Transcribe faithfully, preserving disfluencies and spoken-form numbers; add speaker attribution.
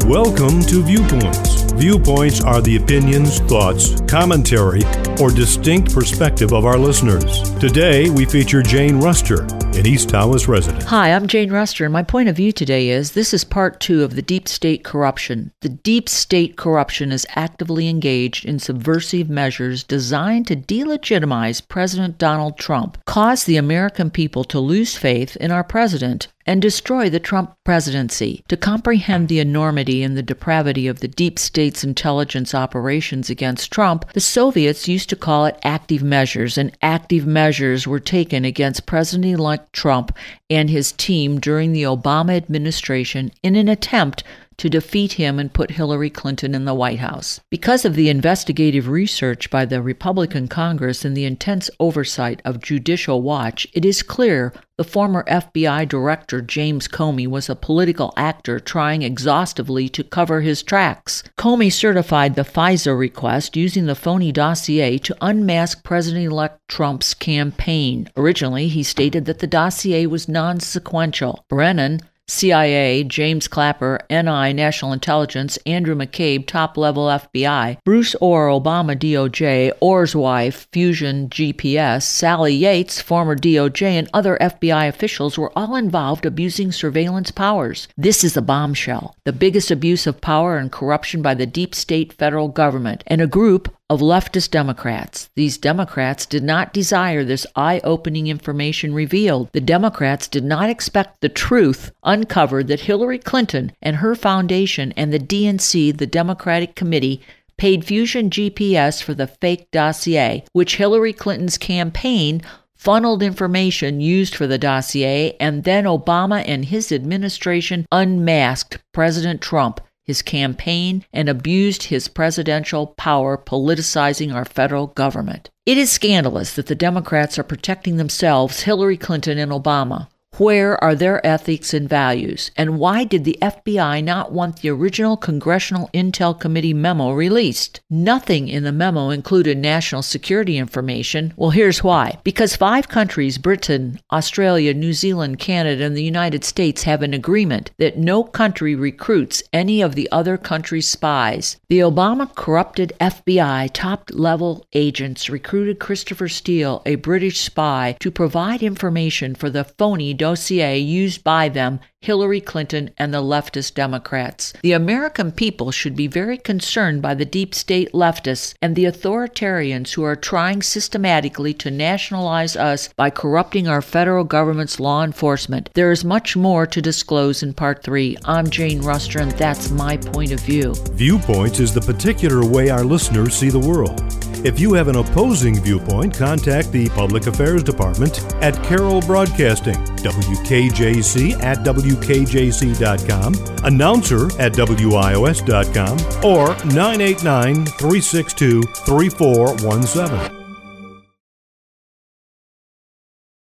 Speaker 1: Welcome to Viewpoints. Viewpoints are the opinions, thoughts, commentary, or distinct perspective of our listeners. Today, we feature Jane Ruster, an East Tawas resident.
Speaker 2: Hi, I'm Jane Ruster, and my point of view today is this is part two of the deep state corruption. The deep state corruption is actively engaged in subversive measures designed to delegitimize President Donald Trump, cause the American people to lose faith in our president, and destroy the Trump presidency. To comprehend the enormity and the depravity of the deep state's intelligence operations against Trump, the Soviets used to call it active measures, and active measures were taken against President-elect Trump and his team during the Obama administration in an attempt to defeat him and put Hillary Clinton in the White House. Because of the investigative research by the Republican Congress and the intense oversight of Judicial Watch, it is clear the former F B I Director James Comey was a political actor trying exhaustively to cover his tracks. Comey certified the FISA request using the phony dossier to unmask President-elect Trump's campaign. Originally, he stated that the dossier was non-sequential. Brennan, C I A, James Clapper, N I, National Intelligence, Andrew McCabe, top-level F B I, Bruce Orr, Obama D O J, Orr's wife, Fusion G P S, Sally Yates, former D O J, and other F B I officials were all involved abusing surveillance powers. This is a bombshell, the biggest abuse of power and corruption by the deep state federal government, and a group of leftist Democrats. These Democrats did not desire this eye-opening information revealed. The Democrats did not expect the truth uncovered that Hillary Clinton and her foundation and the D N C, the Democratic Committee, paid Fusion G P S for the fake dossier, which Hillary Clinton's campaign funneled information used for the dossier, and then Obama and his administration unmasked President Trump, his campaign, and abused his presidential power, politicizing our federal government. It is scandalous that the Democrats are protecting themselves, Hillary Clinton and Obama. Where are their ethics and values? And why did the F B I not want the original Congressional Intel Committee memo released? Nothing in the memo included national security information. Well, here's why. Because five countries, Britain, Australia, New Zealand, Canada, and the United States, have an agreement that no country recruits any of the other country's spies. The Obama corrupted F B I top-level agents recruited Christopher Steele, a British spy, to provide information for the phony dossier used by them, Hillary Clinton, and the leftist Democrats. The American people should be very concerned by the deep state leftists and the authoritarians who are trying systematically to nationalize us by corrupting our federal government's law enforcement. There is much more to disclose in part three. I'm Jane Ruster, and that's my point of view.
Speaker 1: Viewpoints is the particular way our listeners see the world. If you have an opposing viewpoint, contact the Public Affairs Department at Carroll Broadcasting, W K J C at W K J C dot com, announcer at W I O S dot com, or nine eight nine, three six two, three four one seven.